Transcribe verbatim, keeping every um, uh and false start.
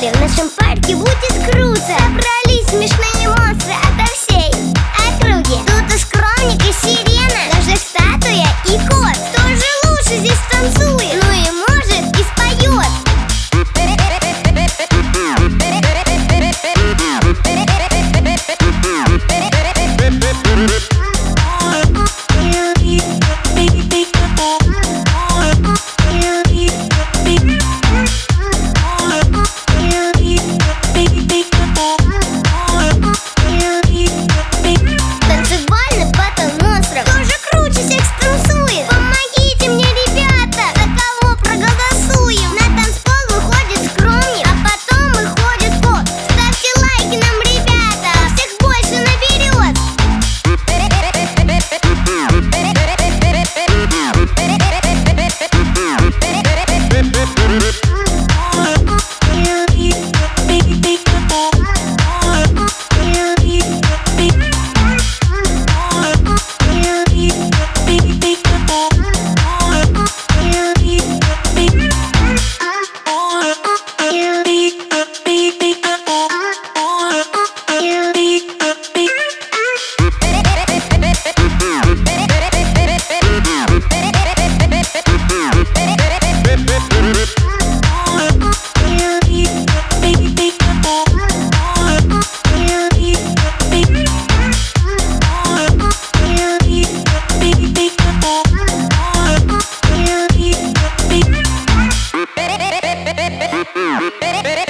В нашем парке будет круто. Собрались смешные монстры ото всей округи. Тут и скромник, и сирена, даже статуя и кот. Кто же лучше здесь танцует? Ну и может и споет. Better